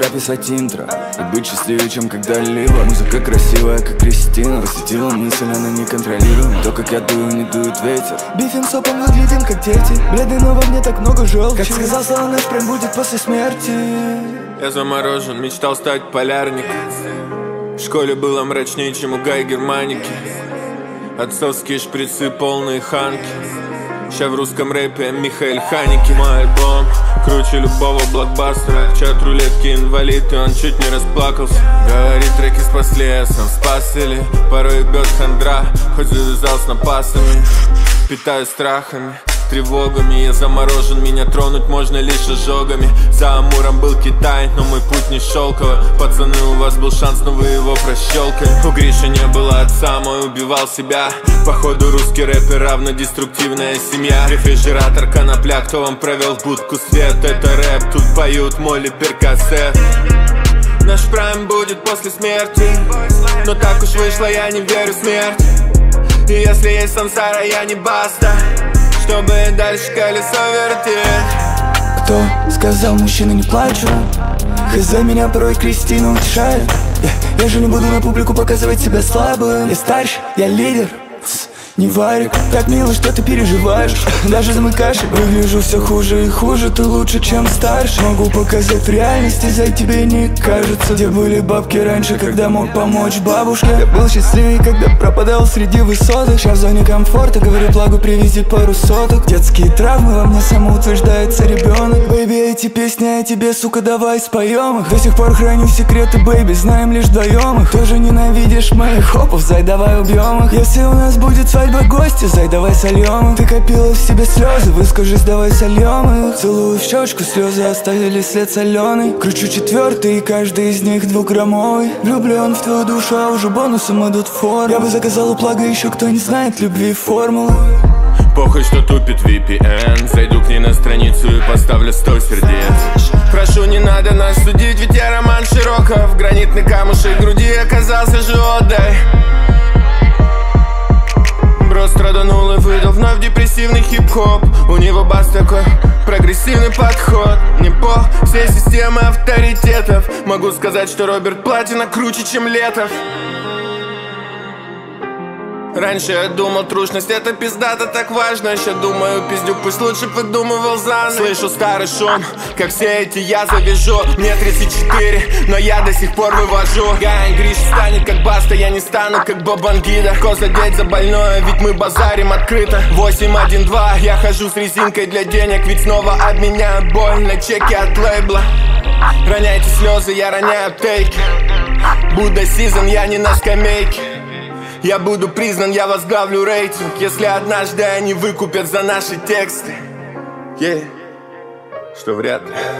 Пора писать интро и быть счастливее, чем когда-либо. Музыка красивая, как Кристина. Посетила мысль, она неконтролируема. То, как я дую, не дует ветер. Бифим сопом выглядим, как дети. Бледный, но во мне так много желчи. Как сказал Солонез, прям будет после смерти. Я заморожен, мечтал стать полярником. В школе было мрачнее, чем у Гай Германики. Отцовские шприцы, полные ханки. Ща в русском рэпе Михаэль Ханики. Мой альбом круче любого блокбастера. В чат рулетки инвалид, и он чуть не расплакался. Говорит, треки спасли, я сам спас или порой бьет хандра. Хоть завязал с напасами, питаю страхами, тревогами. Я заморожен, меня тронуть можно лишь ожогами. За Амуром был Китай, но мой путь не шелковый. Пацаны, у вас был шанс, но вы его прощелкали. У Гриши не было отца, мой убивал себя. Походу русский рэпер равно деструктивная семья. Рефрижератор, конопля, кто вам провел будку свет? Это рэп, тут поют Молли Перкасет. Наш прайм будет после смерти, но так уж вышло, я не верю в смерть. И если есть сансара, я не баста, чтобы дальше колесо вертеть. Кто сказал, мужчины не плачут? Хз, меня порой Кристина утешает. Я же не буду на публику показывать себя слабым. Я старше, я лидер, не варик. Так мило, что ты переживаешь. Даже замыкаешь. Выгляжу все хуже и хуже. Ты лучше, чем старше. Могу показать в реальности, за тебе не кажется. Где были бабки раньше, когда мог помочь бабушке? Я был счастливее, когда пропадал среди высоток. Сейчас в зоне комфорта, говорю, благу привези пару соток. Детские травмы, во мне самоутверждается ребенок. Бэйби, эти песни о тебе, сука, давай споем их. До сих пор храню секреты, бэйби, знаем лишь вдвоем их. Тоже ненавидишь моих хопов, зай, давай убьем их. Если у нас будет свадьба гости, зай, давай сольем их. Ты копила в себе слезы, выскажись, давай сольем их. Целую в щечку, слезы оставили след соленый. Кручу четвертый, и каждый из них 2-граммовый. Влюблен в твою душу, а уже бонусом идут форы. Я бы заказал у Плага еще, кто не знает любви формулы. Похуй, что тупит VPN. Зайду к ней на страницу и поставлю 100 сердец. Прошу, не надо нас судить, ведь я Роман Широков. Гранитный камушек груди оказался животой. Бро страданул и выдал вновь депрессивный хип-хоп. У него бас такой прогрессивный подход. Не по всей системы авторитетов. Могу сказать, что Роберт Платина круче, чем Летов. Раньше я думал, трушность это пиздато, так важно. Сейчас думаю, пиздюк пусть лучше выдумывал заново. Слышу старый шум, как все эти я завяжу. Мне 34, но я до сих пор вывожу. Гайн Гриш станет как Баста, я не стану как Бабангида. Коза деть за больное, ведь мы базарим открыто. 812, я хожу с резинкой для денег, ведь снова обменяю боль на чеки от лейбла. Роняйте слезы, я роняю тейки. Будда Сизон, я не на скамейке. Я буду признан, я возглавлю рейтинг, если однажды они выкупят за наши тексты. Что вряд ли.